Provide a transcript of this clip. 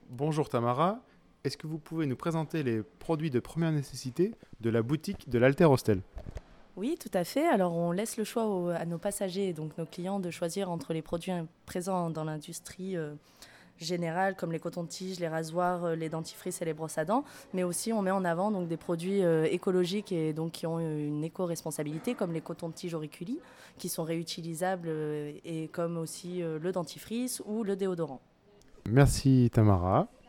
Bonjour Tamara, est-ce que vous pouvez nous présenter les produits de première nécessité de la boutique de l'Alter Hostel? Oui, tout à fait. Alors, on laisse le choix à nos passagers, donc nos clients, de choisir entre les produits présents dans l'industrie générale, comme les cotons-tiges, les rasoirs, les dentifrices et les brosses à dents. Mais aussi, on met en avant donc, des produits écologiques et donc, qui ont une éco-responsabilité, comme les cotons-tiges auriculi, qui sont réutilisables, et comme aussi le dentifrice ou le déodorant. Merci Tamara.